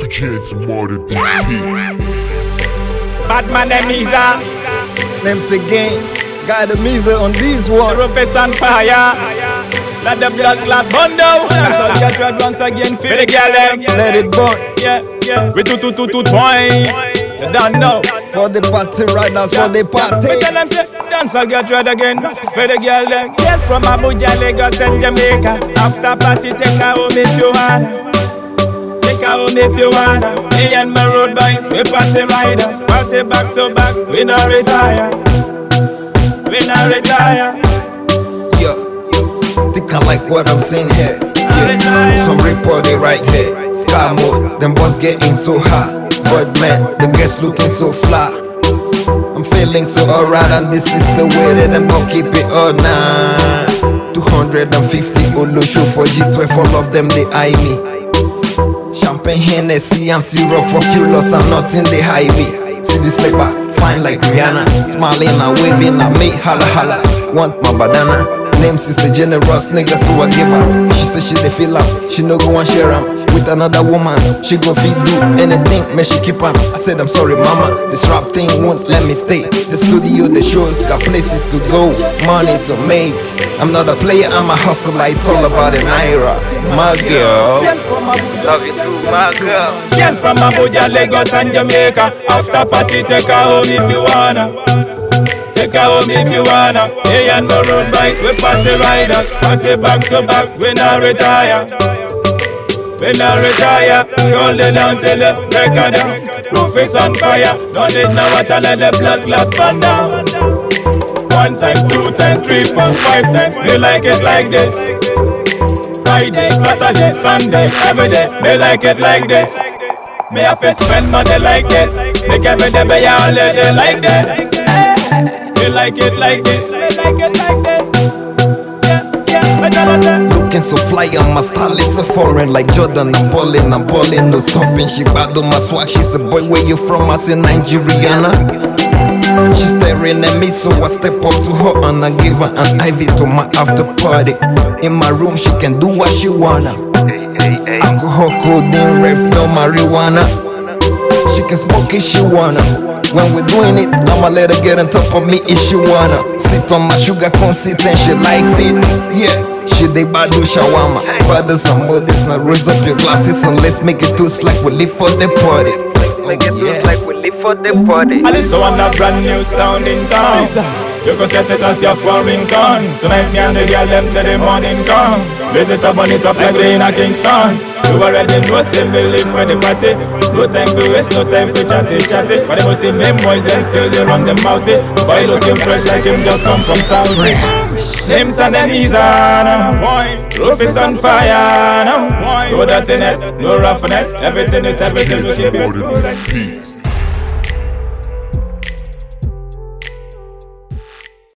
chance more than these beats. Batman and Misa. Names again. Got the Misa on this one. Rufus on fire. Let the blood clot burn down. So get red once again for the girl them. Let it burn. Yeah. We two twine. You don't know. For the party riders, for the party. We tell them say, dance I'll get red again. For the girl them. Girl from Abuja, Lagos and Jamaica. After party take her home if you wanna. Take her home if you wanna. Me and my road boys, we party riders. Party back to back, we not retire. We not retire. Yeah. Think I like what I'm saying here. Yeah. Some reporting right here. Sky mode, them boys getting so hot. But man, the guests looking so fly. I'm feeling so alright, and this is the way that I'm gonna keep it all night. 250 Olo show for G12, all of them they eye me. Champagne, Hennessy and syrup for Culos and nothing they hide me. See this slipper, fine like Rihanna. Smiling and waving at me, holla holla. Want my banana? Names is the generous nigga, so I give her. She said she dey feel am, she no go and share am with another woman. She gon' fit do anything, man she keep am. I said I'm sorry mama, this rap thing won't let me stay. The studio, the shows, got places to go, money to make. I'm not a player, I'm a hustler, it's all about an Naira. My girl, love you too, my girl. Girl from Abuja, Lagos and Jamaica. After party take her home if you wanna. Take her home if you wanna. Hey and my road boys, we party riders. Party back to back, we not retire. We not retire. We hold it down till the break of down. Roof is on fire. Don't need no water, let the blood clot burn down. 1 time, 2 time, 3, 4, 5 times. Me like it like this. Friday, Saturday, Sunday, every day. Me like it like this. Me have to spend money like this. Make every day be a holiday like this. Me like it like this. Me like it like this. Looking so fly on my style, it's a foreign like Jordan. I'm ballin', no stopping. She bad on my swag, she's a boy, where you from? I say Nigeriana. She's staring at me, so I step up to her and I give her an IV to my after party. In my room, she can do what she wanna. Alcohol, codeine, rave, no marijuana. She can smoke if she wanna. When we're doing it, I'ma let her get on top of me if she wanna. Sit on my sugar conceit and she likes it. Yeah, she dey badu shawarma. Brothers and mothers, now raise up your glasses and let's make it toast like we live for the party. Make it toast like we live for the party. And it's one a brand new sound in town. You can set it as your foreign con. Tonight me and the girl them till the morning come. Visit up, burn it up like we in a Kingston. You already know, still we live for the party. No time for waste, no time for chatty. But the multi main boys, them still they run them mouthy. Boy looking fresh like him just come from South. Names and the knees on. Roof is on fire now. No dirtiness, no roughness. Everything is everything. We keep it cool.